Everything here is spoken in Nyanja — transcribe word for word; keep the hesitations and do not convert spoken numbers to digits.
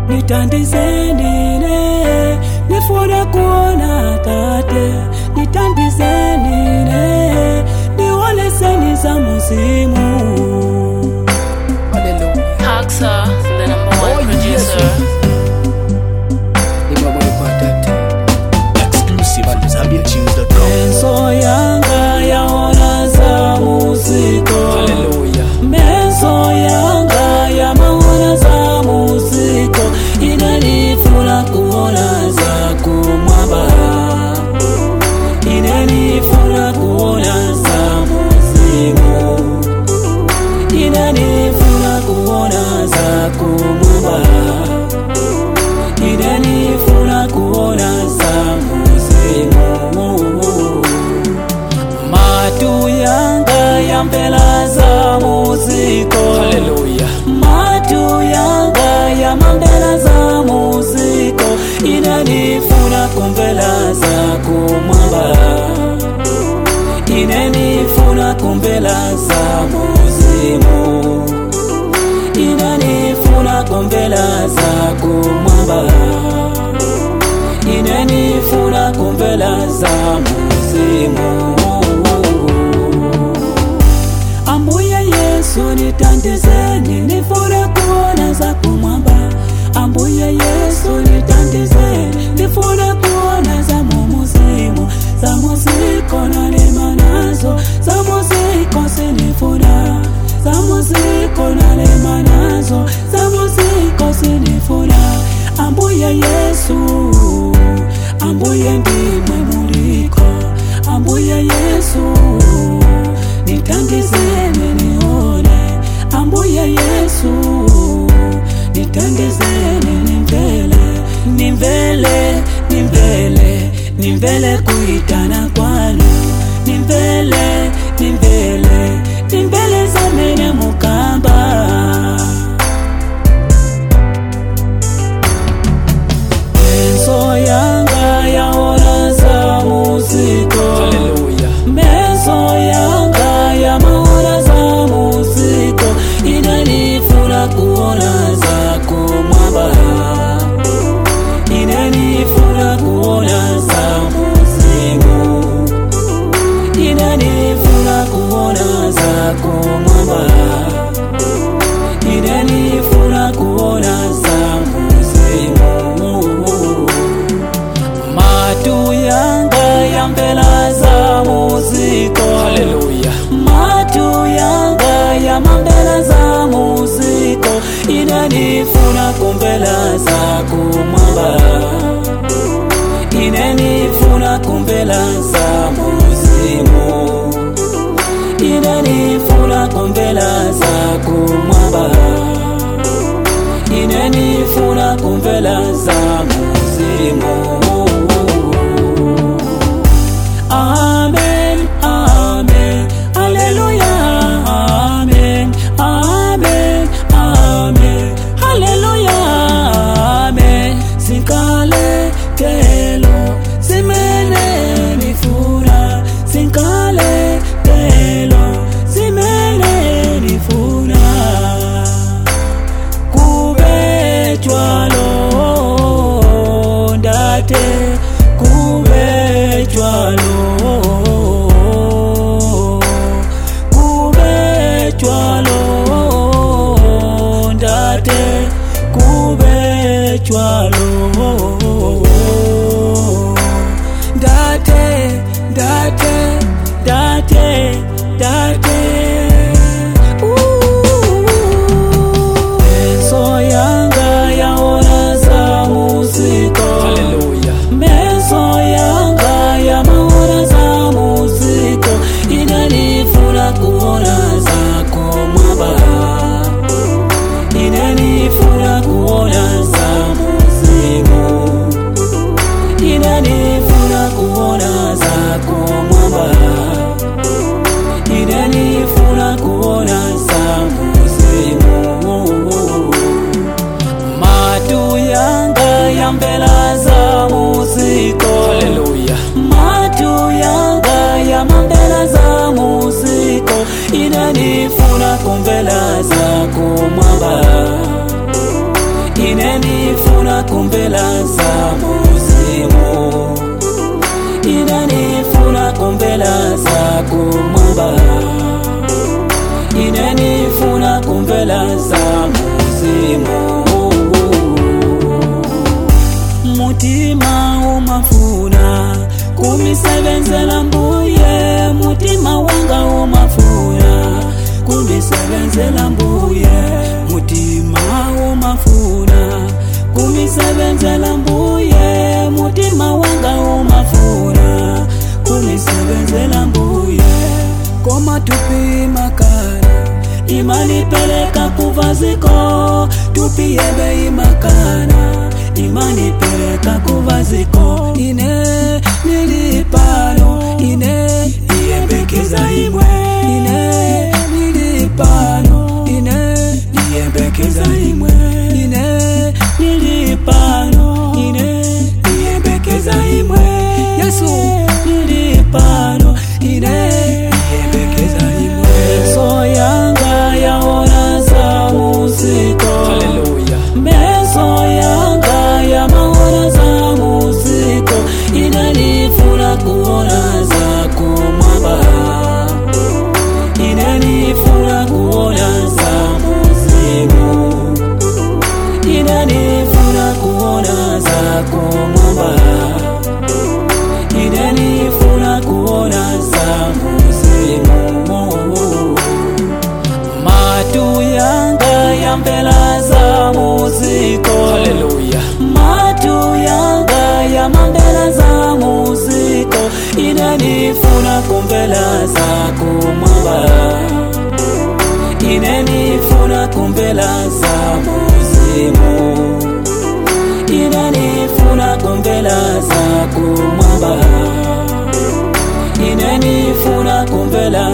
nitandizeni nifuna kuona tate, nitandizeni niwaleseni za muzimu. Haxa, the number one oh, producer. Exclusive on Zambia Tunes dot com. Menso yanga yaona za muziko. Hallelujah. Menso yanga ya maona za muziko. Inanifuna kuona za kumwamba. Inanifuna kuona za muzimu. Inanifuna kuona za kumwamba. Inanifuna kuona za muzimu. Matu yanga ya mbela za muziko. Hallelujah. Matu yanga ya mbela za muziko. Inanifuna kumbela za kumwamba. Inanifuna kumbela za muzimu. Inanifuna kumbela za kumwamba. Inanifuna kumbela za muzimu. Ambuye Yesu nitandizeni nifuna kuona za kumwamba. Ambuye Yesu nitandizeni nifuna kuona za muzimu. Za muziko na lema nazo, za muziko sinifuna. Za muziko na lema nazo, za muziko sinifuna. Ambuye Yesu, ambuye ndimwe muliko. Ambuye Yesu nitandizeni nione. Ambuye Yesu nitandizeni nimbele. Nimbele, nimbele, nimbele kuitana kwanu. Nimbele, nimbele, nimbele zamene mukamba. Menso yanga yaona za muziko. Hallelujah. Menso yanga ya maona za muziko. Inanifuna kuona za kumwamba. Inanifuna kuona za muzimu. Inanifuna kuona za kumwamba. Inanifuna kuona za muzimu. Matu yanga ya mbela za muziko. Hallelujah. Matu yanga ya mbela za muziko. Inanifuna kumbela za kumwamba. Inanifuna kumbela za muzimu. Inanifuna kumbela za kumwamba. Inanifuna kumbela za muzimu. Amen, amen, hallelujah, amen, amen, amen, hallelujah, amen. Sinkale telo, simene nifuna. Sinkale telo, simene nifuna. Kube chwalo ndate, kube chwalo. Kube chwalo ndate, kube chwalo. Date, date, date, date. Menso yanga yaona za muziko. Hallelujah. Menso yanga ya maona za muziko. Inanifuna kuona za kumwamba. Inanifuna kuona za muzimu. Inanifuna kuona za kumwamba. Inanifuna kuona za muzimu. Matu yanga ya mbela za muziko. Hallelujah. Matu yanga ya mbela za muziko. Inanifuna kumbela za kumwamba. Inanifuna inenifuna kumvela za muzimu, inenifuna kumvela za kumwamba, inenifuna kumvela za muzimu. Mutima umafuna kumisebenzela mbuye, mutima wanga umafuna kumisebenzela mbuye, mutima umafuna kumisebenzela mbuye, mutima wanga umafuna kumisebenzela mbuye. Koma tupi makana imani peleka kuvaziko, tupi yebe imakana imani peleka kuvaziko. Ine nilipano, ine niyembekeza imwe, ine nilipano, ine niyembekeza imwe, ine nilipano, ine niyembekeza imwe. Yesu nilipano, ine niyembekeza imwe. So yanga yaona za muziko, Hallelujah. meso yanga ya maona za muziko, inanifuna kuona za kumwamba, inanifuna kuona za muzimu, inanifuna kuona za kumwamba, inanifuna kuona za muzimu. Matu yanga ya mbela za muziko, Hallelujah. matu yanga ya mambela za muziko, inanifuna kumvela za kumwamba, inanifuna kumvela za muzimu, inanifuna kumvela za kumwamba, inanifuna kumvela